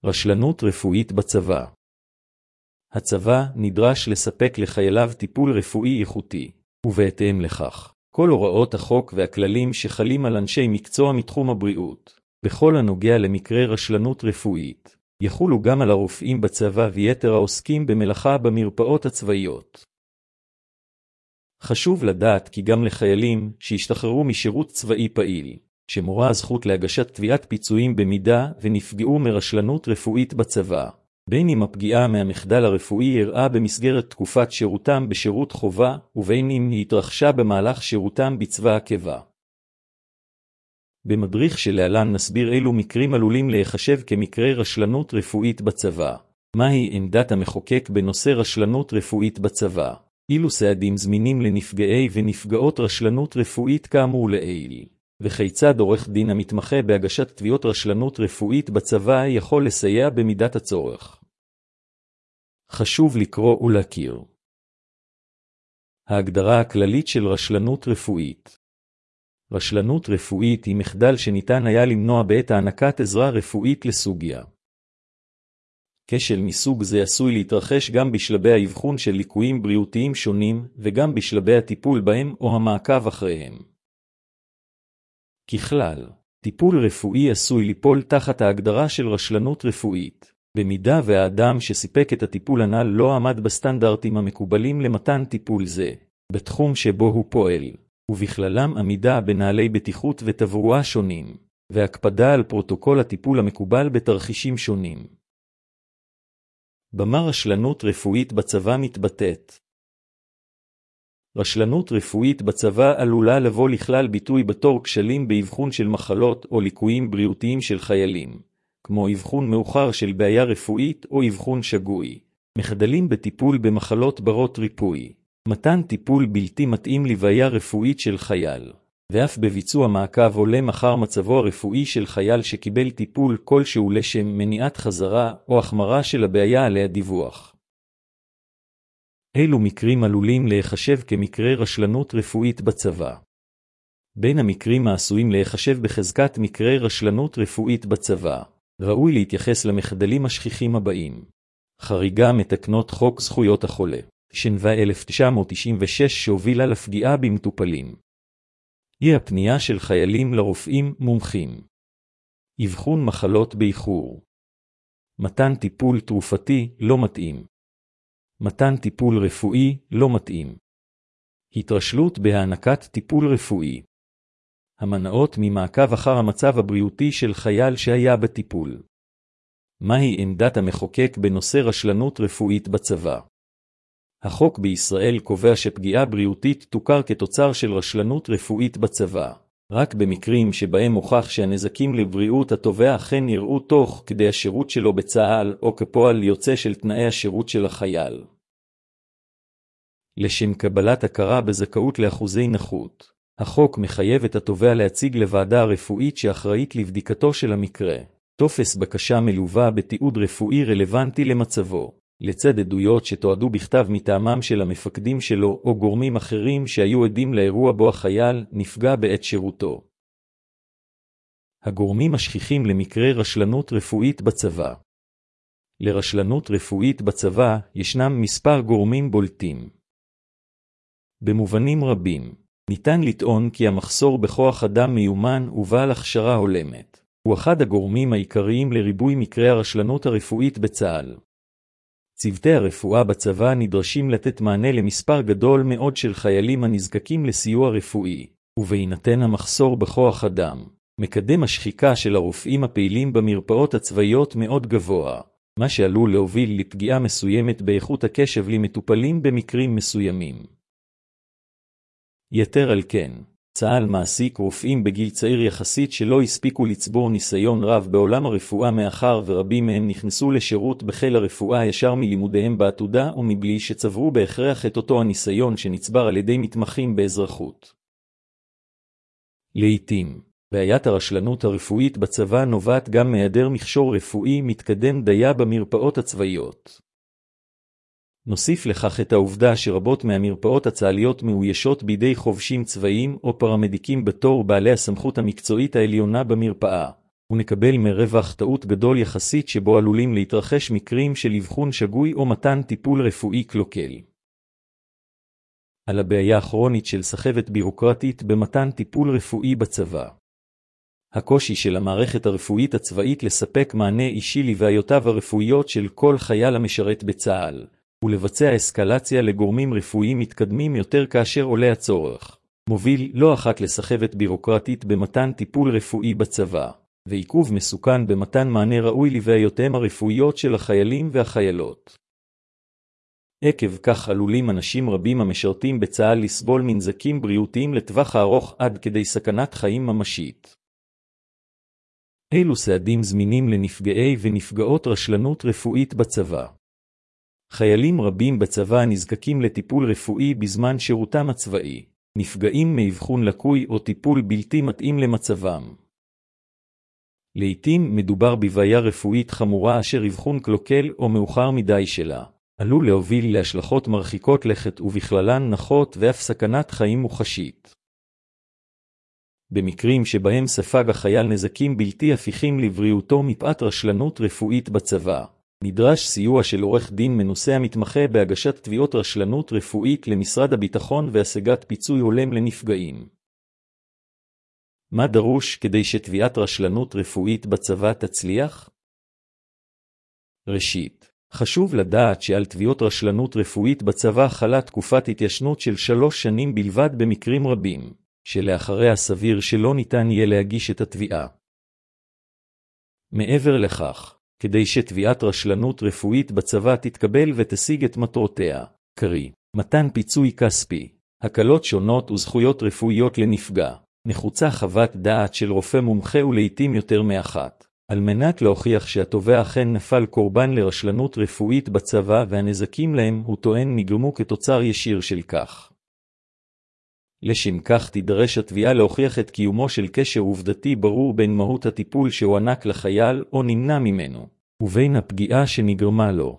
רשלנות רפואית בצבא. הצבא נדרש לספק לחייליו טיפול רפואי איכותי, ובהתאם לכך, כל הוראות החוק והכללים שחלים על אנשי מקצוע מתחום הבריאות, בכל הנוגע למקרה רשלנות רפואית, יחולו גם על הרופאים בצבא ויתר העוסקים במלאכה במרפאות הצבאיות. חשוב לדעת כי גם לחיילים שהשתחררו משירות צבאי פעיל, שמורה הזכות להגשת תביעת פיצויים במידה ונפגעו מרשלנות רפואית בצבא, בין אם הפגיעה מהמחדל הרפואי אירעה במסגרת תקופת שירותם בשירות חובה, ובין אם היא התרחשה במהלך שירותם בצבא הקבע. במדריך שלהלן נסביר אילו מקרים עלולים להיחשב כמקרי רשלנות רפואית בצבא. מהי עמדת המחוקק בנושא רשלנות רפואית בצבא? אילו סעדים זמינים לנפגעי ונפגעות רשלנות רפואית כאמור לעיל? וכיצד עורך דין המתמחה בהגשת תביעות רשלנות רפואית בצבא יכול לסייע במידת הצורך? חשוב לקרוא ולהכיר. ההגדרה הכללית של רשלנות רפואית. רשלנות רפואית היא מחדל שניתן היה למנוע בעת הענקת עזרה רפואית לסוגיה. כשל מסוג זה עשוי להתרחש גם בשלבי האבחון של ליקויים בריאותיים שונים, וגם בשלבי הטיפול בהם או המעקב אחריהם. ככלל, טיפול רפואי עשוי ליפול תחת ההגדרה של רשלנות רפואית, במידה והאדם שסיפק את הטיפול הנ"ל לא עמד בסטנדרטים המקובלים למתן טיפול זה, בתחום שבו הוא פועל, ובכללם עמידה בנהלי בטיחות ותברואה שונים, והקפדה על פרוטוקול הטיפול המקובל בתרחישים שונים. במה רשלנות רפואית בצבא מתבטאת? רשלנות רפואית בצבא עלולה לבוא לכלל ביטוי בתור כשלים באבחון של מחלות או ליקויים בריאותיים של חיילים, כמו אבחון מאוחר של בעיה רפואית או אבחון שגוי, מחדלים בטיפול במחלות ברות ריפוי, מתן טיפול בלתי מתאים לבעיה רפואית של חייל, ואף בביצוע מעקב עולה אחר מצבו הרפואי של חייל שקיבל טיפול כלשהו לשם מניעת חזרה או החמרה של הבעיה עליה דיווח. אילו מקרים עלולים להיחשב כמקרי רשלנות רפואית בצבא? בין המקרים העשויים להיחשב בחזקת מקרי רשלנות רפואית בצבא, ראוי להתייחס למחדלים השכיחים הבאים. חריגה מתקנות חוק זכויות החולה, שנבע 1996 שהובילה לפגיעה במטופלים. אי הפנייה של חיילים לרופאים מומחים. אבחון מחלות באיחור. מתן טיפול תרופתי לא מתאים. מתן טיפול רפואי לא מתאים. התרשלות בהענקת טיפול רפואי. המנעות ממעקב אחר המצב הבריאותי של חייל שהיה בטיפול. מהי עמדת המחוקק בנושא רשלנות רפואית בצבא? החוק בישראל קובע שפגיעה בריאותית תוכר כתוצר של רשלנות רפואית בצבא, רק במקרים שבהם הוכח שהנזקים לבריאות התובע אכן יראו תוך כדי השירות שלו בצה"ל או כפועל יוצא של תנאי השירות של החייל. לשם קבלת הכרה בזכאות לאחוזי נכות, החוק מחייב את התובע להציג לוועדה הרפואית שאחראית לבדיקתו של המקרה, טופס בקשה מלווה בתיעוד רפואי רלוונטי למצבו, לצד עדויות שתועדו בכתב מטעמם של המפקדים שלו או גורמים אחרים שהיו עדים לאירוע בו החייל נפגע בעת שירותו. הגורמים השכיחים למקרה רשלנות רפואית בצבא. לרשלנות רפואית בצבא ישנם מספר גורמים בולטים. במובנים רבים, ניתן לטעון כי המחסור בכוח אדם מיומן ובעל הכשרה הולמת, הוא אחד הגורמים העיקריים לריבוי מקרי הרשלנות הרפואית בצה"ל. צוותי הרפואה בצבא נדרשים לתת מענה למספר גדול מאוד של חיילים הנזקקים לסיוע רפואי, ובהינתן המחסור בכוח אדם, מקדם השחיקה של הרופאים הפעילים במרפאות הצבאיות מאוד גבוה, מה שעלול להוביל לפגיעה מסוימת באיכות הקשב למטופלים במקרים מסוימים. יתר על כן, צה"ל מעסיק רופאים בגיל צעיר יחסית שלא הספיקו לצבור ניסיון רב בעולם הרפואה מאחר ורבים מהם נכנסו לשירות בחיל הרפואה ישר מלימודיהם בעתודה ומבלי שצברו בהכרח את אותו הניסיון שנצבר על ידי מתמחים באזרחות. לעתים, בעיית הרשלנות הרפואית בצבא נובעת גם מהיעדר מכשור רפואי מתקדם דיה במרפאות הצבאיות. נוסיף לכך את העובדה שרבות מהמרפאות הצה"ליות מאוישות בידי חובשים צבאיים או פרמדיקים בתור בעלי הסמכות המקצועית העליונה במרפאה, ונקבל מרווח טעות גדול יחסית שבו עלולים להתרחש מקרים של אבחון שגוי או מתן טיפול רפואי קלוקל. על הבעיה הכרונית של סחבת בירוקרטית במתן טיפול רפואי בצבא. הקושי של המערכת הרפואית הצבאית לספק מענה אישי לבעיותיו הרפואיות של כל חייל המשרת בצה"ל, ולבצע אסקלציה לגורמים רפואיים מתקדמים יותר כאשר עולה הצורך, מוביל לא אחת לסחבת בירוקרטית במתן טיפול רפואי בצבא, ועיכוב מסוכן במתן מענה ראוי לבעיותיהם הרפואיות של החיילים והחיילות. עקב כך עלולים אנשים רבים המשרתים בצה"ל לסבול מנזקים בריאותיים לטווח הארוך עד כדי סכנת חיים ממשית. אילו סעדים זמינים לנפגעי ונפגעות רשלנות רפואית בצבא. חיילים רבים בצבא נזקקים לטיפול רפואי בזמן שירותם הצבאי, נפגעים מאבחון לקוי או טיפול בלתי מתאים למצבם. לעתים מדובר בבעיה רפואית חמורה אשר אבחון קלוקל או מאוחר מדי שלה, עלול להוביל להשלכות מרחיקות לכת ובכללן נכות ואף סכנת חיים מוחשית. במקרים שבהם ספג החייל נזקים בלתי הפיכים לבריאותו מפאת רשלנות רפואית בצבא, נדרש סיוע של עורך דין מנוסה המתמחה בהגשת תביעות רשלנות רפואית למשרד הביטחון והשגת פיצוי הולם לנפגעים. מה דרוש כדי שתביעת רשלנות רפואית בצבא תצליח? ראשית, חשוב לדעת שעל תביעות רשלנות רפואית בצבא חלה תקופת התיישנות של 3 שנים בלבד במקרים רבים, שלאחריה סביר שלא ניתן יהיה להגיש את התביעה. מעבר לכך, כדי שתביעת רשלנות רפואית בצבא תתקבל ותשיג את מטרותיה, קרי, מתן פיצוי כספי, הקלות שונות וזכויות רפואיות לנפגע, נחוצה חוות דעת של רופא מומחה ולעיתים יותר מאחת, על מנת להוכיח שהתובע אכן נפל קורבן לרשלנות רפואית בצבא והנזקים להם הוא טוען נגרמו כתוצר ישיר של כך. לשם כך תידרש התביעה להוכיח את קיומו של קשר עובדתי ברור בין מהות הטיפול שהוענק לחייל או נמנע ממנו, ובין הפגיעה שנגרמה לו.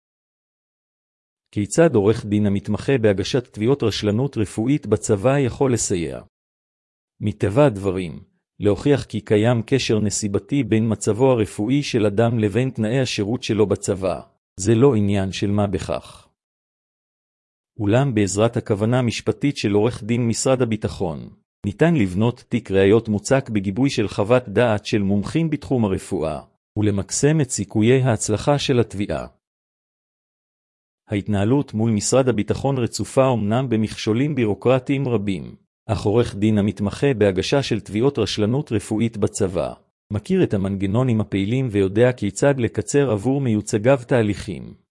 כיצד עורך דין המתמחה בהגשת תביעות רשלנות רפואית בצבא יכול לסייע? מטבע הדברים, להוכיח כי קיים קשר נסיבתי בין מצבו הרפואי של אדם לבין תנאי השירות שלו בצבא, זה לא עניין של מה בכך. אולם בעזרת הכוונה המשפטית של עורך דין משרד הביטחון, ניתן לבנות תיק ראיות מוצק בגיבוי של חוות דעת של מומחים בתחום הרפואה, ולמקסם את סיכויי ההצלחה של התביעה. ההתנהלות מול משרד הביטחון רצופה אמנם במכשולים בירוקרטיים רבים, אך עורך דין המתמחה בהגשה של תביעות רשלנות רפואית בצבא, מכיר את המנגנונים הפעילים ויודע כיצד לקצר עבור מיוצגיו תהליכים.